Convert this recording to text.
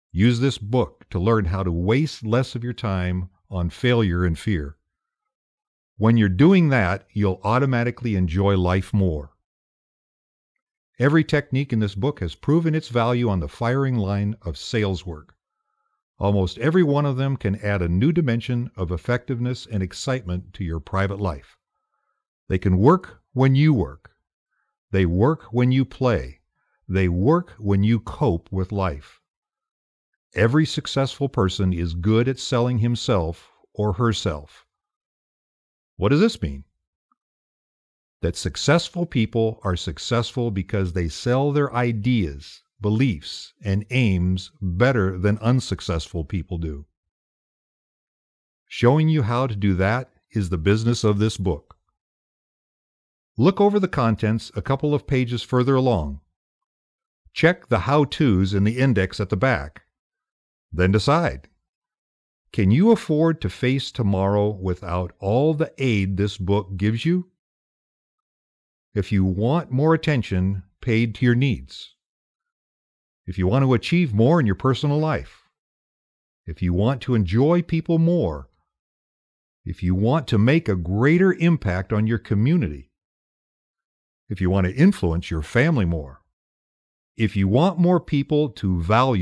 Use this book to learn how to waste less of your time on failure and fear. When you're doing that, you'll automatically enjoy life more. Every technique in this book has proven its value on the firing line of sales work. Almost every one of them can add a new dimension of effectiveness and excitement to your private life. They can work when you work. They work when you play. They work when you cope with life. Every successful person is good at selling himself or herself. What does this mean? That successful people are successful because they sell their ideas, beliefs, and aims better than unsuccessful people do. Showing you how to do that is the business of this book. Look over the contents a couple of pages further along. Check the how-tos in the index at the back. Then decide. Can you afford to face tomorrow without all the aid this book gives you? If you want more attention paid to your needs, if you want to achieve more in your personal life, if you want to enjoy people more, if you want to make a greater impact on your community, if you want to influence your family more, if you want more people to value